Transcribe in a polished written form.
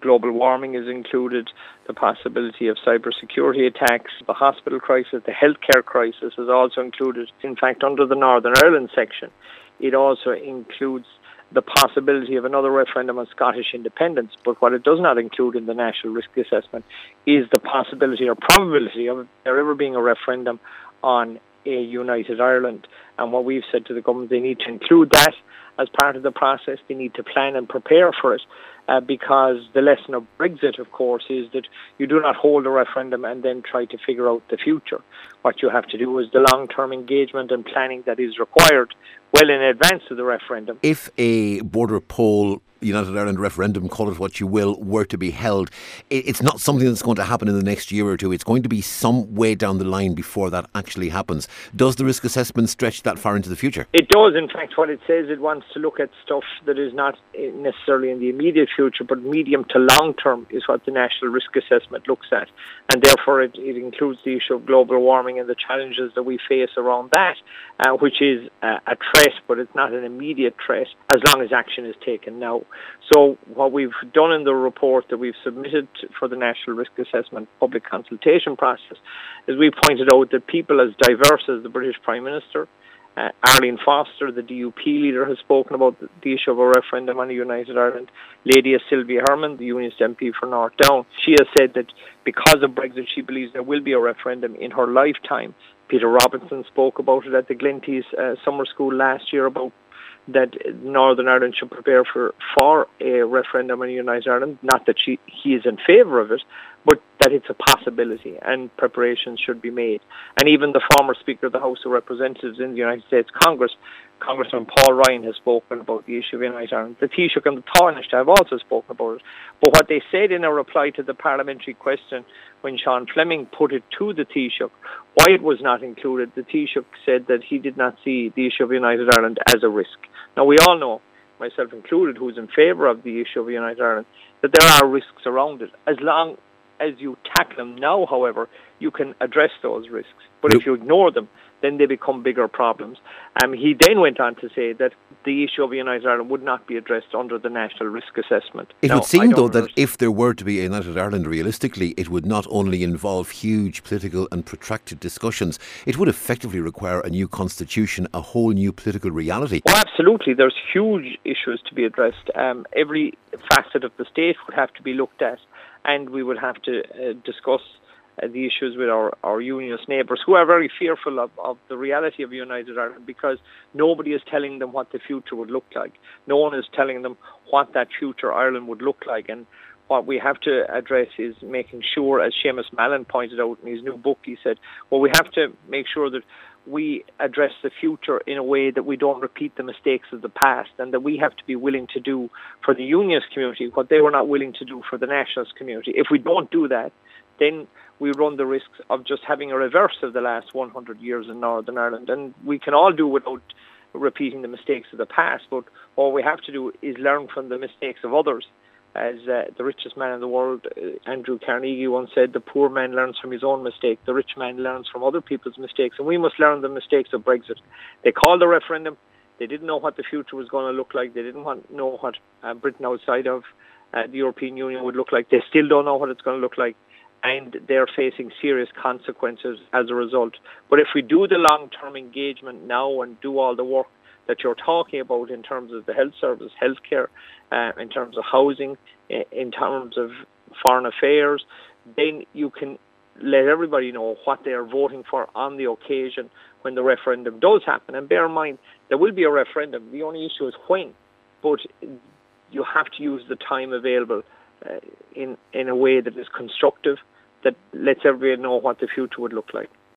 global warming is included, the possibility of cybersecurity attacks, the hospital crisis, the healthcare crisis is also included. In fact, under the Northern Ireland section, it also includes the possibility of another referendum on Scottish independence. But what it does not include in the national risk assessment is the possibility or probability of there ever being a referendum on a united Ireland. And what we've said to the government, they need to include that as part of the process. They need to plan and prepare for it, because the lesson of Brexit, of course, is that you do not hold a referendum and then try to figure out the future. What you have to do is the long-term engagement and planning that is required well in advance of the referendum. If a border poll, United Ireland referendum, call it what you will, were to be held, it's not something that's going to happen in the next year or two. It's going to be some way down the line before that actually happens. Does the risk assessment stretch that far into the future? It does. In fact, what it says, it wants to look at stuff that is not necessarily in the immediate future, but medium to long term is what the National Risk Assessment looks at. And therefore it includes the issue of global warming and the challenges that we face around that, which is a threat, but it's not an immediate threat as long as action is taken now. So what we've done in the report that we've submitted for the National Risk Assessment public consultation process is we pointed out that people as diverse as the British Prime Minister, Arlene Foster, the DUP leader, has spoken about the issue of a referendum on a united Ireland. Lady Sylvia Herman, the Unionist MP for North Down, she has said that because of Brexit, she believes there will be a referendum in her lifetime. Peter Robinson spoke about it at the Glenties summer school last year about that Northern Ireland should prepare for a referendum on United Ireland. Not that he is in favour of it, but that it's a possibility and preparations should be made. And even the former Speaker of the House of Representatives in the United States Congress, Congressman Paul Ryan, has spoken about the issue of United Ireland. The Taoiseach and the Taoiseach have also spoken about it. But what they said in a reply to the parliamentary question when Sean Fleming put it to the Taoiseach, why it was not included, the Taoiseach said that he did not see the issue of United Ireland as a risk. Now, we all know, myself included, who's in favour of the issue of United Ireland, that there are risks around it. As long as you tackle them now, however, you can address those risks. But if you ignore them, then they become bigger problems. He then went on to say that the issue of United Ireland would not be addressed under the National Risk Assessment. It would seem, though, that if there were to be a United Ireland, realistically, it would not only involve huge political and protracted discussions, it would effectively require a new constitution, a whole new political reality. Oh, absolutely. There's huge issues to be addressed. Every facet of the state would have to be looked at, and we would have to discuss the issues with our unionist neighbours, who are very fearful of the reality of United Ireland, because nobody is telling them what the future would look like. No one is telling them what that future Ireland would look like. And what we have to address is making sure, as Seamus Mallon pointed out in his new book, he said, well, we have to make sure that we address the future in a way that we don't repeat the mistakes of the past, and that we have to be willing to do for the unionist community what they were not willing to do for the nationalist community. If we don't do that, then we run the risks of just having a reverse of the last 100 years in Northern Ireland. And we can all do without repeating the mistakes of the past, but all we have to do is learn from the mistakes of others. As the richest man in the world, Andrew Carnegie, once said, the poor man learns from his own mistake, the rich man learns from other people's mistakes, and we must learn the mistakes of Brexit. They called the referendum, they didn't know what the future was going to look like, they didn't know what Britain outside of the European Union would look like, they still don't know what it's going to look like, and they're facing serious consequences as a result. But if we do the long-term engagement now and do all the work that you're talking about in terms of the health service, healthcare, in terms of housing, in terms of foreign affairs, then you can let everybody know what they are voting for on the occasion when the referendum does happen. And bear in mind, there will be a referendum. The only issue is when. But you have to use the time available in a way that is constructive, that lets everybody know what the future would look like.